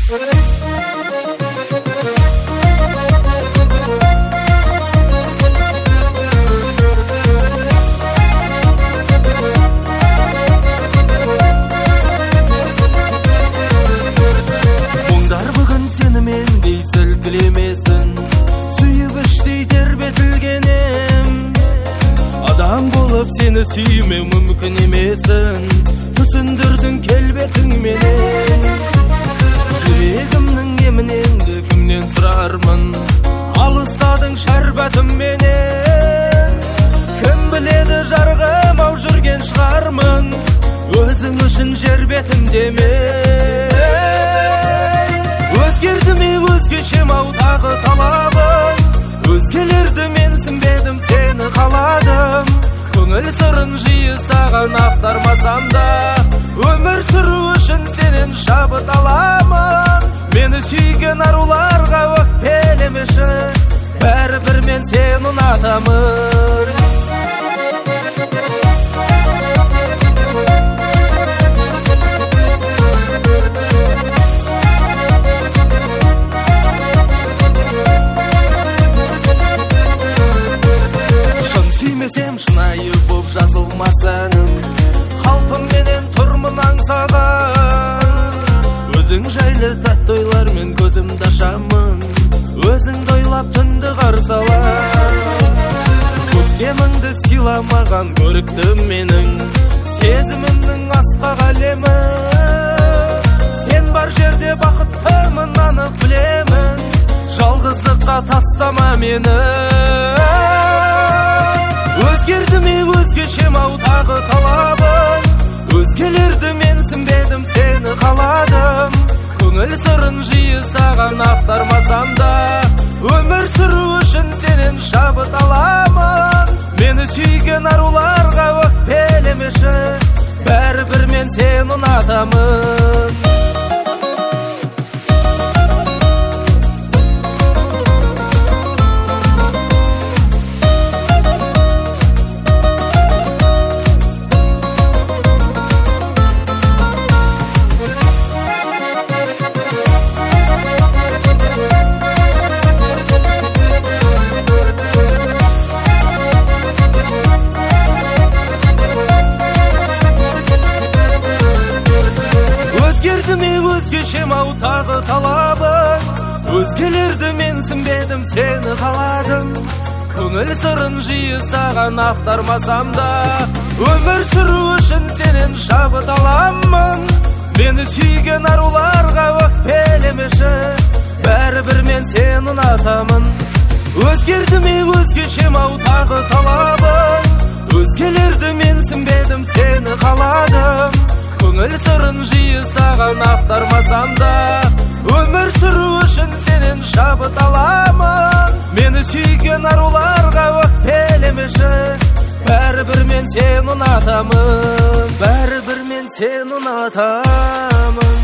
Мұңдар бүгін сенімен дейсіл кілемесін, сүйгіштей тербетілгенем. Адам болып сені сүймеу мүмкін емесін, түсіндірдің келбетіңменен. Жүрегімнің еміненді кімнен сұрармын, алыстадың шәрбәтімменен. Кім біледі жарғым ау жүрген шығармын, өзің үшін жер бетімдемен. Өзгерді ме өзгешем ау тағы талабым, өзгелерді менсінбедім сені қаладым. Көңіл сырын жиі саған ақтармасам да, өмір сүру үшін сенен шабыт аламын. Мені сүйген аруларға өкпелемеші, бәрібір мен сені ұнатамын. Сүймесем шынайы боп жазылмас әнім, қалпыңменен тұрмын аңсаған. Өзің жайлы тәтті ойлармен көзімді ашамын, өзіңді ойлап түнді қарсы алам. Көктеміңді сыйламаған көріктім менің, сезімімнің асқақ әлемі. Сен бар жерде бақыттымын анық білемін, жалғыздыққа тастама мені. Өзгерді ме өзгешем ау тағы талабым, өзгелерді менсінбедім сені қаладым. Көңіл сырын жиі саған ақтармасам да, өмір сүру үшін сенен шабыт аламын. Мені сүйген аруларға өкпелемеші, бәрібір мен сені ұнатамын. Өзгешем ау тағы талабым, өзгелерді менсінбедім сені қаладым. Көңіл сырын жиі саған ақтармасам да, өмір сүру үшін сенен шабыт аламын. Мені сүйген аруларға өкпелемеші, бәрібір мен сені ұнатамын. Өзгерді ме өзгешем ау тағы талабым, өзгелерді менсінбедім сені қаладым. Көңіл сырын жиі саған ақтармасам да, өмір сүру үшін сенен шабыт аламын. Мені сүйген аруларға өкпелемеші, бәрібір мен сені ұнатамын, бәрібір мен сені ұнатамын.